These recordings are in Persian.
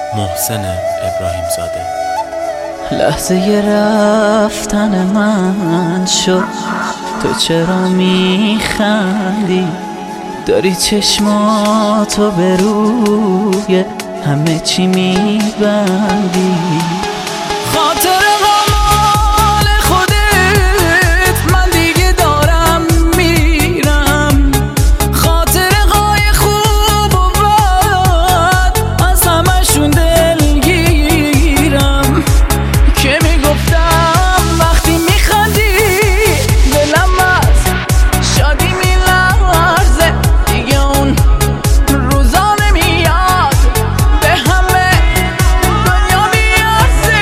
محسن ابراهیم زاده. لحظه رفتن من شد، تو چرا میخندی؟ داری چشماتو به روی همه چی میبندی. خاطر مال خودت من دیگه دارم میرم، خاطرهای خوب و بد از همشون دلگیرم. که میگفتم وقتی میخندی دلم از شادی میلرزه، دیگه اون روزا نمیاد به همه دنیا میارزه.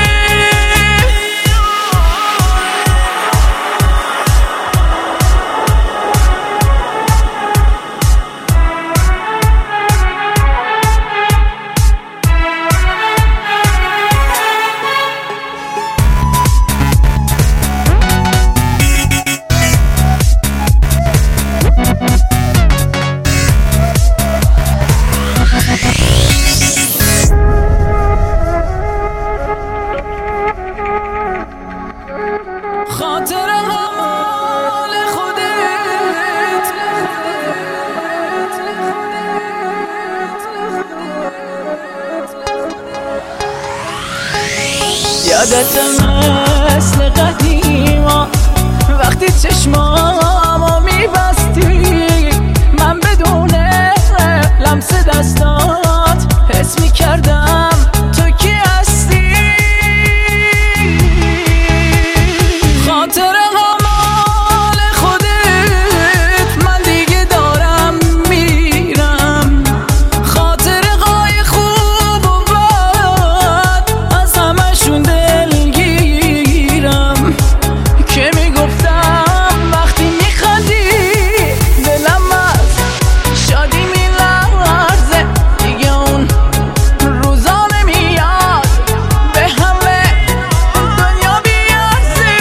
خاطر مال خودت یادت مثل قدیما وقتی چشمامو میبستی، من بدون لمس دستات حس میکردم تو کی هستی. خاطر مال خودت من دیگه دارم میرم، خاطرهای خوب و بد از همشون دلگیرم. که میگفتم وقتی میخندی دلم از شادی میلرزه، دیگه اون روزا نمیاد به همه دنیا بیارزه.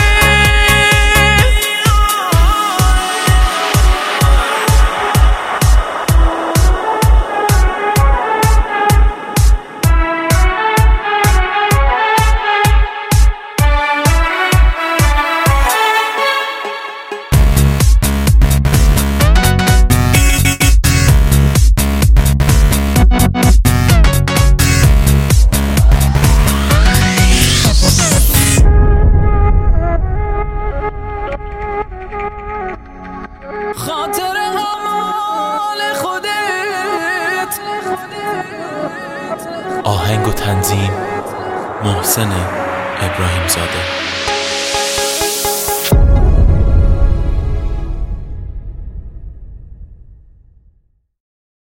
خاطر مال خودت. آهنگ و تنظیم محسن ابراهیم زاده.